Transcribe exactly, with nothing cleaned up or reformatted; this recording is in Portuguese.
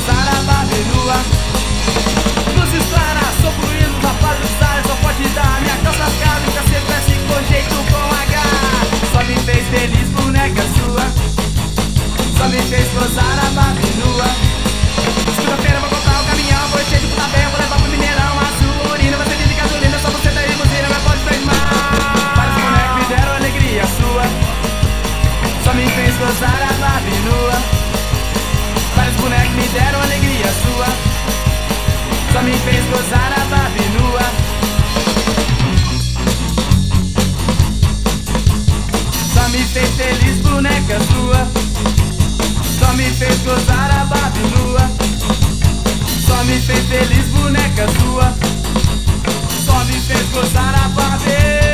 gozar a Barbie nua. Luzes claras, sou fluindo na paz dos ares. Só pode dar minha calça rasgada e cacete parece com jeito com H. Só me fez feliz, boneca sua. Só me fez gozar a Barbie nua. Segunda-feira vou comprar um caminhão, vou encher de puta bem, vou levar pro Mineirão. A sua urina vai servir de gasolina, só você tá aí, buzina, mas pode presmar. Vários bonecos me deram alegria sua. Só me fez gozar a Barbie nua. Vários bonecos me deram alegria sua. Só me fez gozar a Barbie nua. Só me fez feliz, boneca sua. Só me fez gozar a Barbie nua. Só me fez feliz, boneca sua. Só me fez gozar a Barbie.